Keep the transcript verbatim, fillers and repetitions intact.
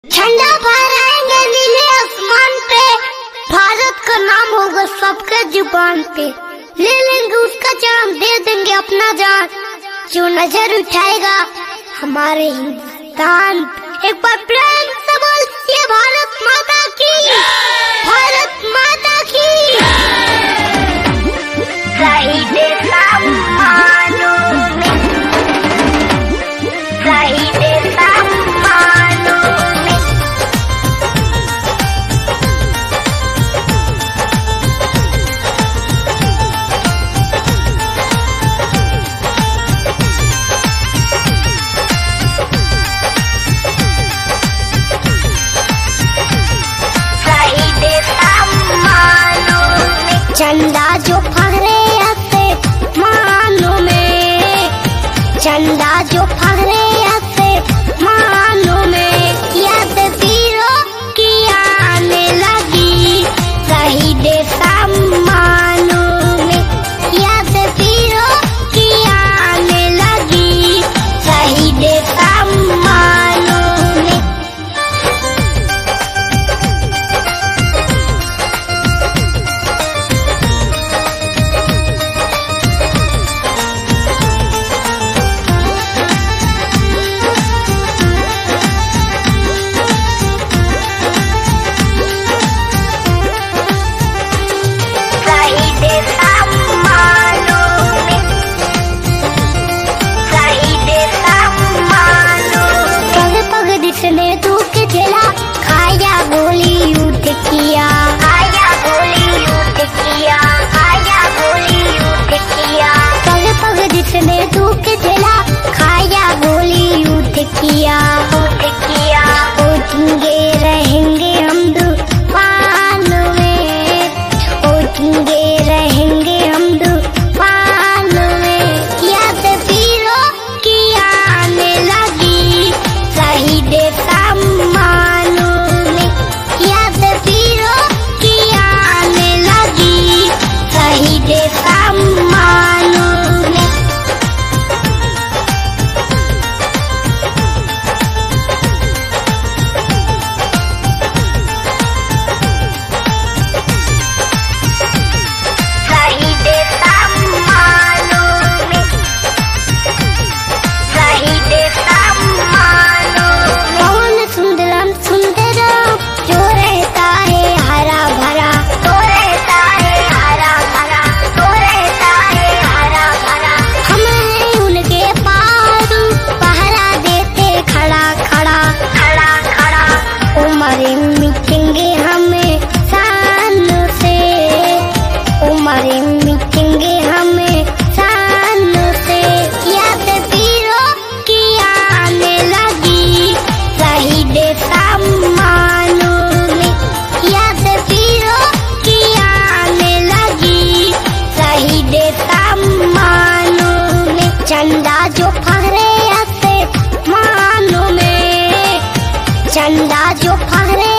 झंडा फहराएंगे नीले आसमान पे, भारत का नाम होगा सबके जुबान पे। ले लेंगे उसका जान, दे देंगे अपना जान, जो नजर उठाएगा हमारे हिंदुस्तान। एक बार प्रेम से बोलिए भारत माता की, भारत माता की। शहीद सम्मानों में, शहीद सम्मानों में। शहीद सम्मानों में, झंडा जो फहरे आसमानों में, झंडा जो फहरे आसमानों में, याद वीरों की आने लगी। शहीद सम्मानों में, याद वीरों की आने लगी। शहीद सम्मानों में। ने दुख झेला, खाया गोली युद्ध किया, खाया गोली युद्ध किया, खाया गोली युद्ध किया। पग पग जिसने दुख झेला, खाया गोली युद्ध किया, युद्ध किया। उठेंगे रहेंगे हम तूफान में, उठेंगे रहेंगे हम तूफान में, याद वीरों की आने लगी। शहीद सम्मानों में, याद वीरों की आने लगी। शहीद सम्मानों में। शहीद सम्मानों में, शहीद सम्मानों में। पवन सुंदरम सुंदरम, जो रहता है हरा भरा, तो रहता है हरा भरा, तो रहता है हरा भरा। हम हैं उनके पारू, पहरा देते खड़ा खड़ा, खड़ा खड़ा। उम्र मिटेंगे हमें शान से, उम्र मिटेंगे हमें शान से, याद वीरों की आने लगी। शहीद सम्मानों में, याद वीरों की आने लगी। शहीद सम्मानों में, झंडा जो फहरे आसमानों में, झंडा जो फहरे